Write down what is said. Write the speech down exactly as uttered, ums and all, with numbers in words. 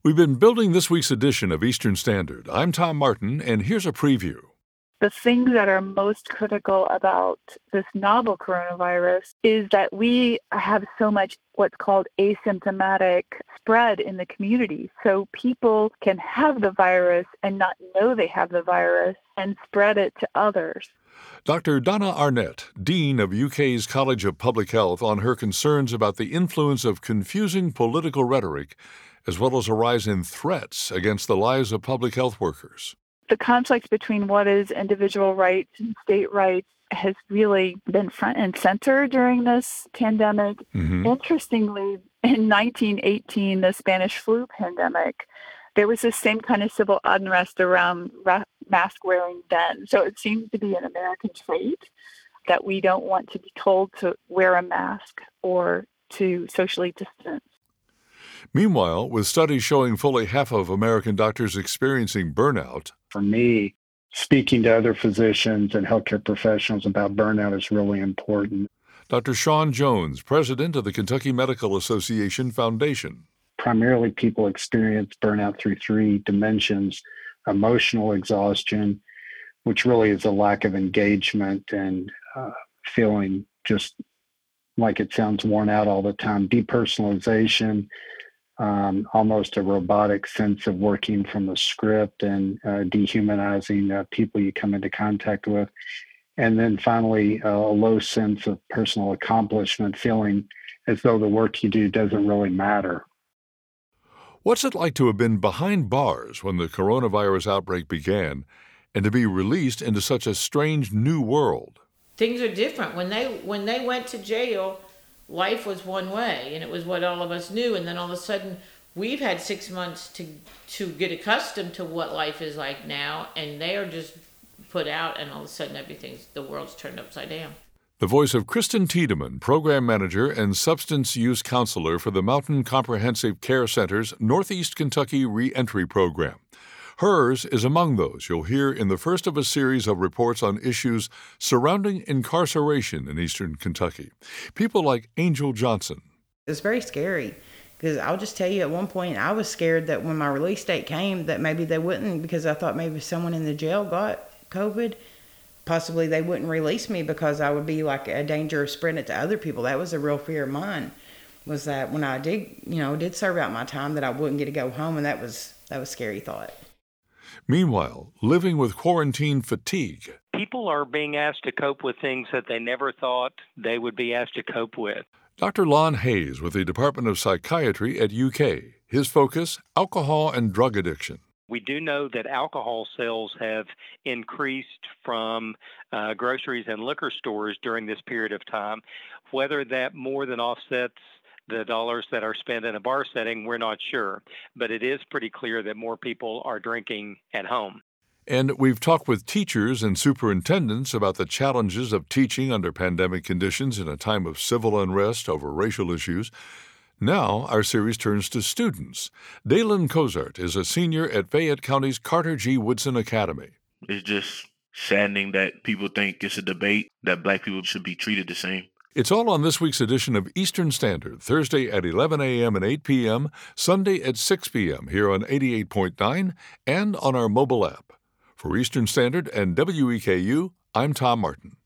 We've been building this week's edition of Eastern Standard. I'm Tom Martin, and here's a preview. The things that are most critical about this novel coronavirus is that we have so much what's called asymptomatic spread in the community. So people can have the virus and not know they have the virus and spread it to others. Doctor Donna Arnett, Dean of U K's College of Public Health, on her concerns about the influence of confusing political rhetoric, as well as a rise in threats against the lives of public health workers. The conflict between what is individual rights and state rights has really been front and center during this pandemic. Mm-hmm. Interestingly, in nineteen eighteen, the Spanish flu pandemic, there was the same kind of civil unrest around ra- mask wearing then. So it seems to be an American trait that we don't want to be told to wear a mask or to socially distance. Meanwhile, with studies showing fully half of American doctors experiencing burnout, for me, speaking to other physicians and healthcare professionals about burnout is really important. Doctor Sean Jones, president of the Kentucky Medical Association Foundation. Primarily, people experience burnout through three dimensions: emotional exhaustion, which really is a lack of engagement and uh, feeling just like it sounds worn out all the time; depersonalization, um, almost a robotic sense of working from a script and uh, dehumanizing uh, people you come into contact with; and then finally, uh, a low sense of personal accomplishment, feeling as though the work you do doesn't really matter. What's it like to have been behind bars when the coronavirus outbreak began and to be released into such a strange new world? Things are different. When they when they went to jail, life was one way, and it was what all of us knew. And then all of a sudden, we've had six months to to get accustomed to what life is like now, and they are just put out, and all of a sudden, everything's the world's turned upside down. The voice of Kristen Tiedemann, program manager and substance use counselor for the Mountain Comprehensive Care Center's Northeast Kentucky Reentry Program. Hers is among those you'll hear in the first of a series of reports on issues surrounding incarceration in eastern Kentucky. People like Angel Johnson. It's very scary because I'll just tell you, at one point I was scared that when my release date came that maybe they wouldn't, because I thought maybe someone in the jail got COVID. Possibly they wouldn't release me because I would be like a danger of spreading it to other people. That was a real fear of mine, was that when I did, you know, did serve out my time, that I wouldn't get to go home, and that was that was a scary thought. Meanwhile, living with quarantine fatigue. People are being asked to cope with things that they never thought they would be asked to cope with. Doctor Lon Hayes with the Department of Psychiatry at U K. His focus, alcohol and drug addiction. We do know that alcohol sales have increased from uh, groceries and liquor stores during this period of time. Whether that more than offsets the dollars that are spent in a bar setting, we're not sure. But it is pretty clear that more people are drinking at home. And we've talked with teachers and superintendents about the challenges of teaching under pandemic conditions in a time of civil unrest over racial issues. Now, our series turns to students. Dalen Cozart is a senior at Fayette County's Carter G. Woodson Academy. It's just saddening that people think it's a debate, that black people should be treated the same. It's all on this week's edition of Eastern Standard, Thursday at eleven a.m. and eight p.m., Sunday at six p.m. here on eighty-eight point nine and on our mobile app. For Eastern Standard and W E K U, I'm Tom Martin.